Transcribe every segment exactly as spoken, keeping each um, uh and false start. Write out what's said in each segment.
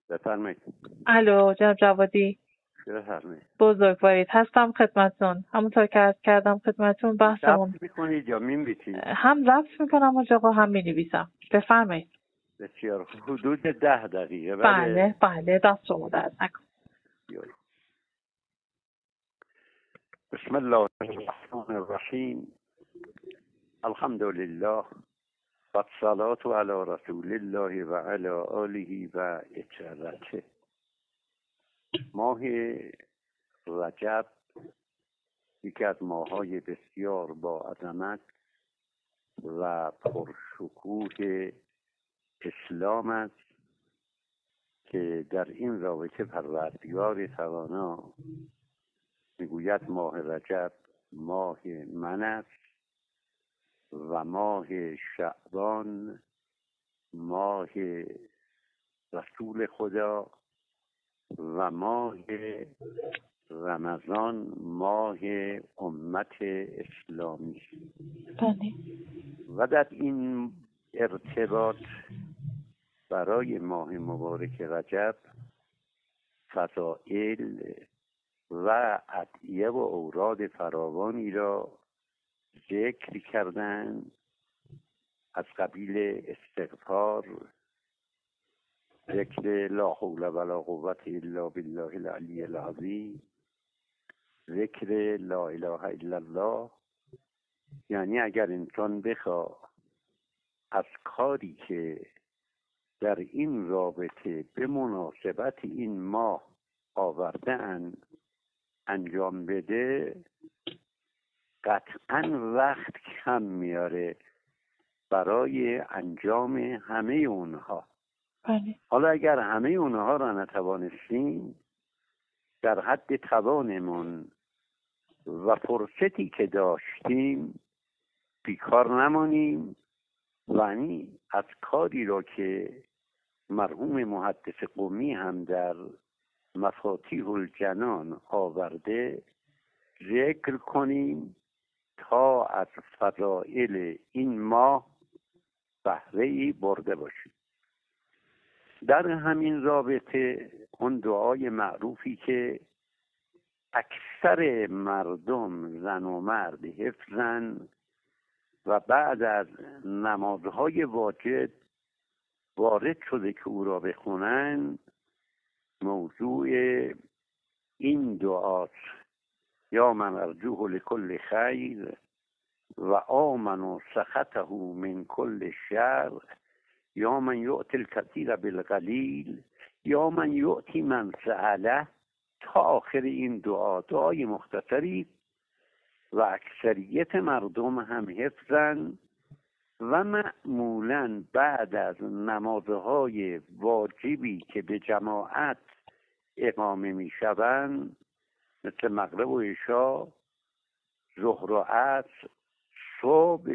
بفرمایید. الو جناب جوادی، بفرمایید. بزرگوارید، هستم خدمتتون. همونطور که عرض کردم خدمتتون بحثمون ضبط میکنید یا مینویسید؟ هم ضبط میکنم آقا آقا هم مینویسم. بفرمایید. بسیار. حدود ده دقیقه. بله بله دست شما درد نکن. بسم الله الرحمن الرحیم. الحمد لله و الصلاة علی رسول الله و علی آله و اطهارته. ماه رجب یکی از ماه‌های بسیار با عظمت و پرشکوه اسلام است که در این رابطه پروردگار توانا میگوید ماه رجب ماه من است و ماه شعبان ماه رسول خدا و ماه رمضان ماه امت اسلامی. بله. و در این ارتباط برای ماه مبارک رجب فضائل و ادعیه و اوراد فراوانی را ذکر کردن، از قبیل استغفار، ذکر لا حول ولا قوة الا بالله العلی العظیم، ذکر لا اله الا الله. یعنی اگر انسان بخواه از کاری که در این رابطه به مناسبت این ماه آورده اند انجام بده، قطعا وقت کم میاره برای انجام همه اونها. بله. حالا اگر همه اونها را نتوانستیم، در حد توانمون و فرصتی که داشتیم بیکار نمانیم، یعنی از کاری را که مرحوم محدث قمی هم در مفاتیح الجنان آورده ذکر کنیم تا از فضائل این ماه بهره‌ای برده باشیم. در همین رابطه اون دعای معروفی که اکثر مردم زن و مرد حفظن و بعد از نمازهای واجب وارد شده که او را بخونن، موضوع این دعاست: یا من ارجوه لکل خیر و آمن سخطه من کل شر یا من یؤتی الکثیر بالقلیل یا من یؤتی من سأله، تا آخر این دعا. دعای مختصری و اکثریت مردم هم حفظن و معمولا بعد از نمازهای واجبی که به جماعت اقامه می شوند، مثل مغرب و عشا، ظهر و عصر، صبح،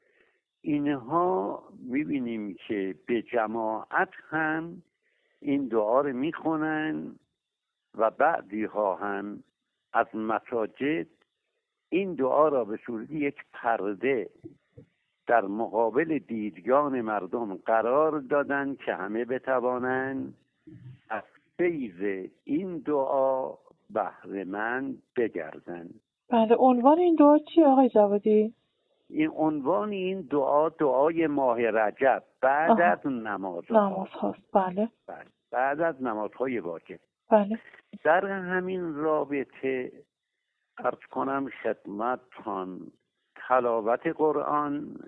اینها میبینیم که به جماعت هم این دعا رو میخونن و بعضی ها هم از مساجد این دعا را به صورت یک پرده در مقابل دیدگان مردم قرار دادن که همه بتوانند از فیض این دعا بهره مند بگردند. بله. عنوان این دعا چی آقای جوادی؟ این عنوان این دعا دعای ماه رجب بعد آه. از نماز نماز هاست. بله. بله. بعد از نمازهای واجب. بله. در همین رابطه عرض کنم خدمتتان تلاوت قرآن،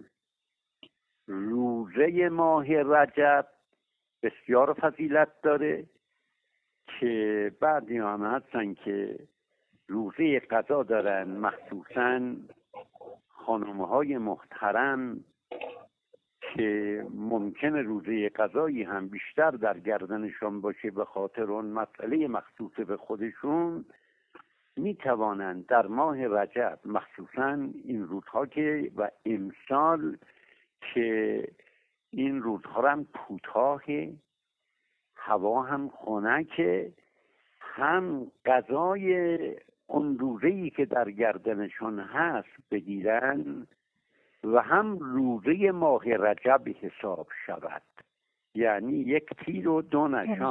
روزه ماه رجب بسیار فضیلت داره که بعضی هم هستن که روزه قضا دارن، مخصوصاً خانم‌های محترم که ممکنه روزه قضایی هم بیشتر در گردنشان باشه به خاطر اون مسئله مخصوص به خودشون، می توانند در ماه رجب، مخصوصاً این روزها که و امسال که این روزها هم کوتاهه، هوا هم خنکه، هم قضای اون روزه‌ای که در گردنشون هست بگیرن و هم روزه ماه رجب حساب شود. یعنی یک تیر و دو نشان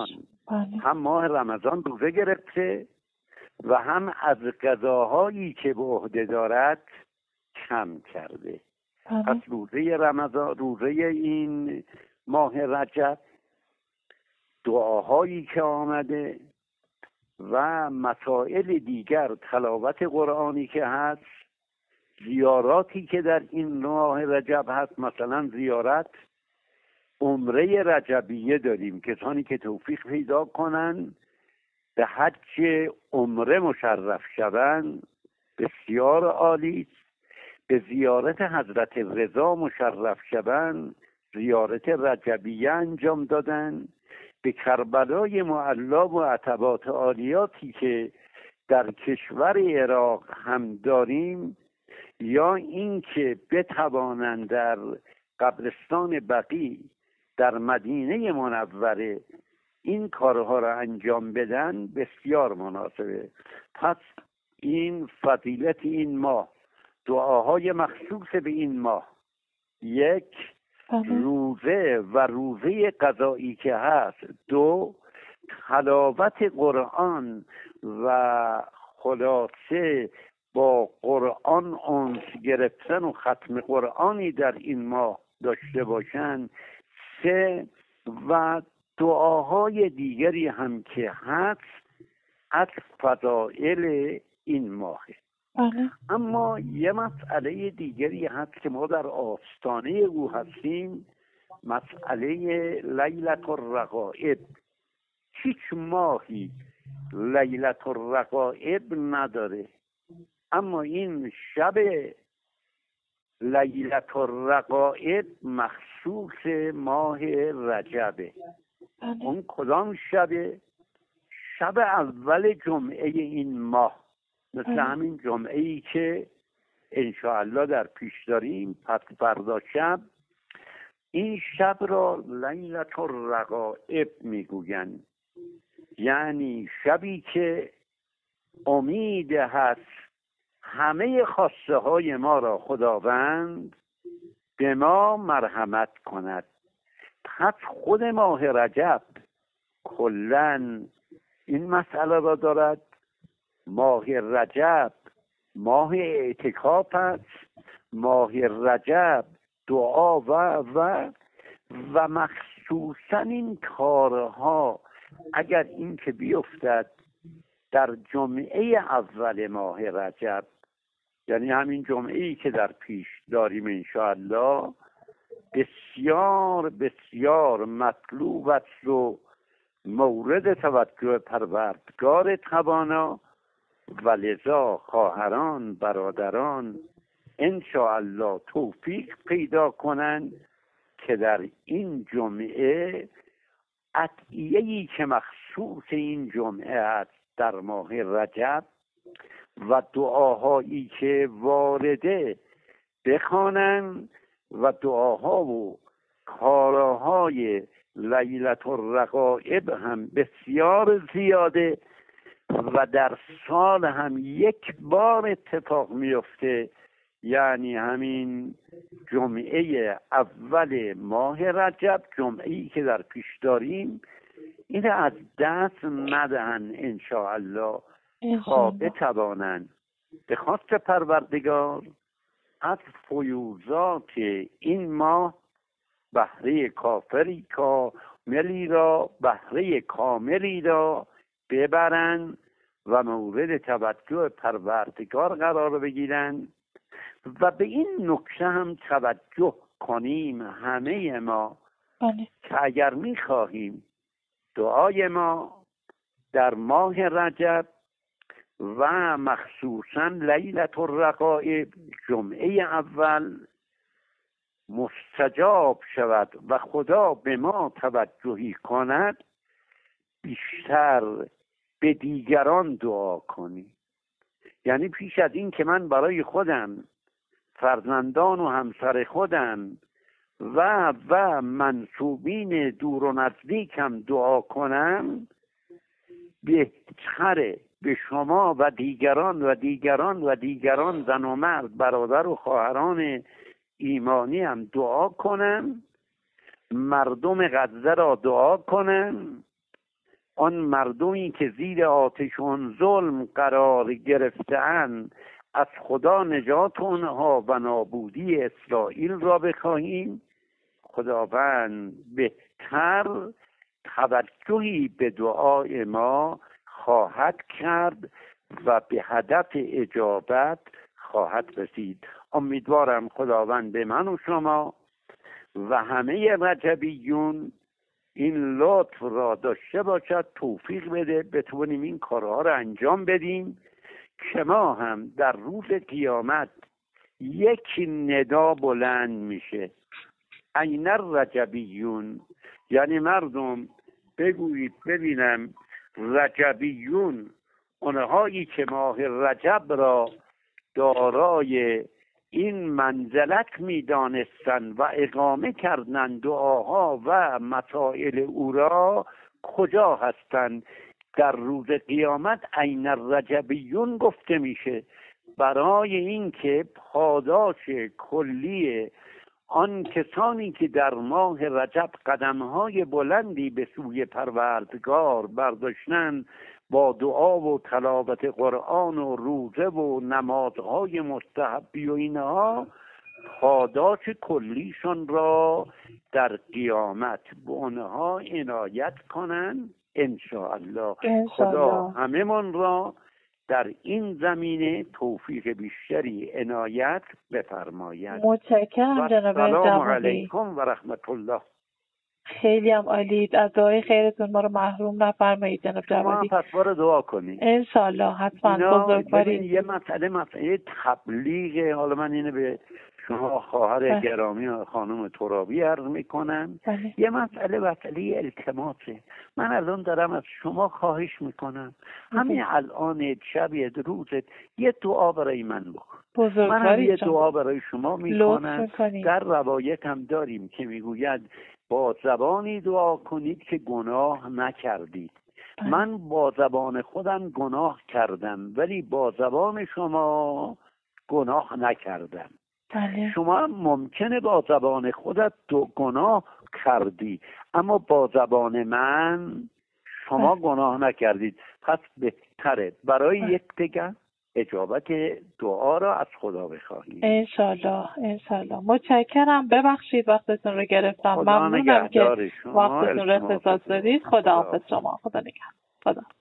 بله. هم ماه رمضان روزه گرفته و هم از غذاهایی که به عهده دارد کم کرده. بله. پس روزه رمضان، روزه این ماه رجب، دعاهایی که آمده و مسائل دیگر، تلاوت قرآنی که هست، زیاراتی که در این ماه رجب هست، مثلا زیارت عمره رجبیه داریم، کسانی که توفیق پیدا کنن به حج عمره مشرف شوند بسیار عالی است. به زیارت حضرت رضا مشرف شوند، زیارت رجبیه انجام دادن. به کربلای معلا و عتبات عالیاتی که در کشور عراق هم داریم، یا اینکه بتوانند در قبرستان بقیع در مدینه منوره این کارها را انجام بدن، بسیار مناسبه. پس این فضیلت این ماه، دعاهای مخصوص به این ماه، یک روزه و روزه قضایی که هست، دو تلاوت قرآن و خلاصه با قرآن انس گرفتن و ختم قرآنی در این ماه داشته باشند، سه و دعاهای دیگری هم که هست از فضائل این ماهه. بله. اما یه مسئله دیگری هست که ما در آستانه او هستیم، مسئله لیلة الرغائب. هیچ ماهی لیلة الرغائب نداره، اما این شب لیلة الرغائب مخصوص ماه رجبه. بله. اون کدام شبه؟ شب اول جمعه این ماه، مثل بله. همین جمعه ای که انشاءالله در پیش داریم، پس فردا شب. این شب را لیلة الرغائب میگوین، یعنی شبی که امید هست همه خواسته های ما را خداوند به ما مرحمت کند. پس خود ماه رجب کلاً این مسئله را دارد. ماه رجب ماه اعتکاف است، ماه رجب دعا و و و مخصوصا این کارها اگر این که بیفتد در جمعه اول ماه رجب، یعنی همین جمعه ای که در پیش داریم انشاءالله، بسیار بسیار مطلوب است و مورد توجه پروردگار توانا، و لذا خواهران برادران انشاءالله توفیق پیدا کنند که در این جمعه ادعیه‌ای که مخصوص این جمعه است در ماه رجب و دعاهایی که وارده بخوانند و دعاها و کارهای لیلة الرغائب هم بسیار زیاده و در سال هم یک بار اتفاق میفته، یعنی همین جمعه اول ماه رجب، جمعه‌ای که در پیش داریم، این از دست ندهن انشاءالله تا بتوانند به خواست پروردگار از فیوزات این ماه بهره کافری کاملی را بهره کاملی را ببرند و مورد توجه پروردگار قرار بگیرند. و به این نکته هم توجه کنیم همه ما، بله. که اگر می‌خواهیم دعای ما در ماه رجب و مخصوصا لیلة الرغائب جمعه اول مستجاب شود و خدا به ما توجهی کند، بیشتر به دیگران دعا کنیم. یعنی پیش از این که من برای خودم، فرزندان و همسر خودم و و منسوبین دور و نزدیکم دعا کنم، بهتره به شما و دیگران و دیگران و دیگران زن و مرد، برادر و خواهران ایمانی هم دعا کنم، مردم غزه را دعا کنم آن مردمی که زیر آتش آن ظلم قرار گرفته‌اند از خدا نجات آنها و نابودی اسرائیل را بخواهیم، خداوند بهتر توجهی به دعای ما خواهد کرد و به هدف اجابت خواهد رسید. امیدوارم خداوند به من و شما و همه رجبیون این لطف را داشته باشد، توفیق بده بتونیم این کارها را انجام بدیم که ما هم در روز قیامت یک ندا بلند میشه، این رجبیون، یعنی مردم بگویید ببینم رجبیون اونهایی که ماه رجب را دارای این منزلت میدانستند و اقامه کردند دعاها و مسائل او را، کجا هستند؟ در روز قیامت این الرجبیون گفته میشه، برای اینکه پاداش کلی آن کسانی که در ماه رجب قدمهای بلندی به سوی پروردگار برداشتند با دعا و تلاوت قرآن و روزه و نمازهای مستحبی و اینها، پاداش کلیشون را در قیامت به اونها عنایت کنند انشاءالله. خدا همه من را در این زمینه توفیق بیشتری عنایت بفرماید. متشکرم جناب سلام علیکم و رحمت الله. خیلی هم عالی، از دعای خیرتون ما رو محروم نفرمایید جناب جوادی. شما پس بار دعا کنید انشالله. حتما بزرگوارید. یه مسئله مسئله تبلیغ، حالا من اینو به شما خواهر گرامی و خانم ترابی عرض میکنم. بله. یه مسئله مسئله التماسه. من الان دارم از شما خواهش میکنم همین الان شب روزت یه دعا برای من بکن. من هم یه دعا برای شما میکنم. در روایت هم داریم که میگوید با زبانی دعا کنید که گناه نکردید. بله. من با زبان خودم گناه کردم ولی با زبان شما گناه نکردم. بله. شما ممکنه با زبان خودت دو گناه کردی اما با زبان من شما بله. گناه نکردید. پس بهتره برای بله. یک دیگر اجابت دعا را از خدا بخواهید. انشالله انشالله. متشکرم. ببخشید وقتتون رو گرفتم. ممنونم که وقتتون رو اختصاص دادید. خدا حافظ شما. خدا نگهدار. خدا